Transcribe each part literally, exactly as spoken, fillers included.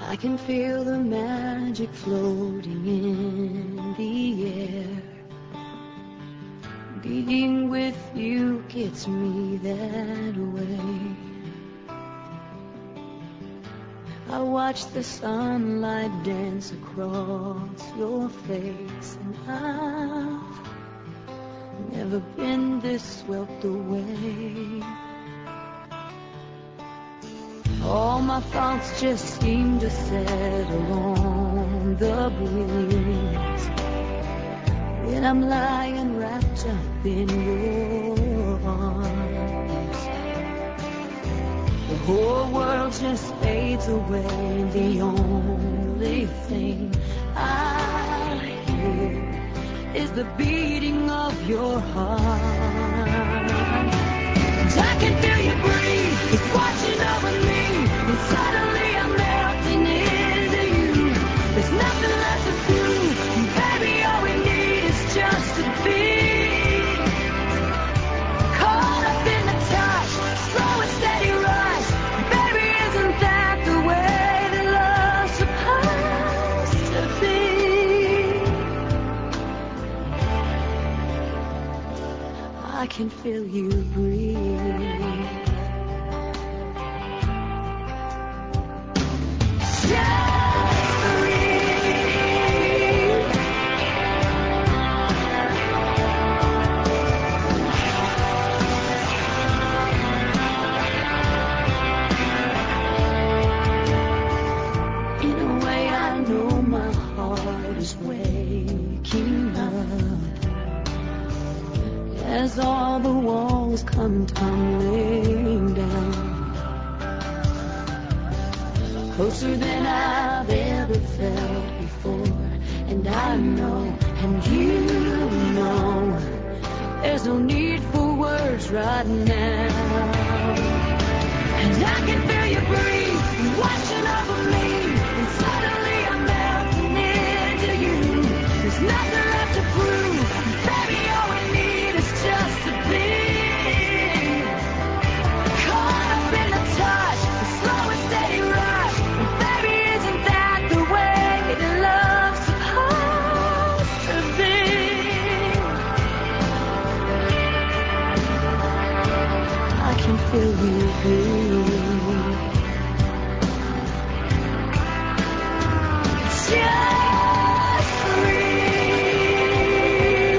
I can feel the magic floating in the air. Being with you gets me that way. I watch the sunlight dance across your face, and I've never been this swept away. All my thoughts just seem to settle on the breeze when I'm lying wrapped up in your arms. The whole world just fades away, and the only thing I hear is the beating of your heart. And I can feel you breathe, it's watching over me, and suddenly I'm melting into you. There's nothing left to prove, and baby, all we need is just to be caught up in the touch, slow and steady rush. Baby, isn't that the way that love's supposed to be? I can feel you breathe. As all the walls come tumbling down, closer than I've ever felt before. And I know, and you know, there's no need for words right now. And I can feel you breathe, watching over me, and suddenly I'm melting into you. There's nothing left to prove, baby, all we need is just to be caught up in the touch, the slow and steady rush. And baby, isn't that the way that love's supposed to be? I can feel you breathe. Just breathe.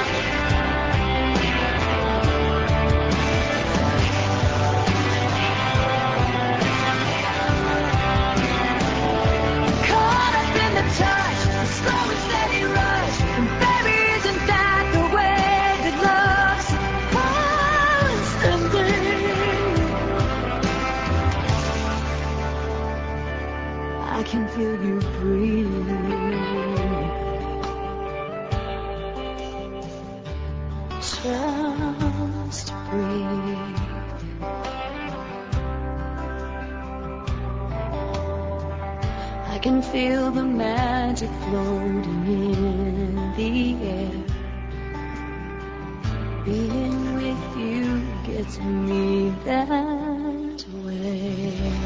Caught up in the touch, the slow and steady rush. And baby, isn't that the way that love's supposed to be? I can feel you breathe. Just breathe. I can feel the magic floating in the air. Being with you gets me that way.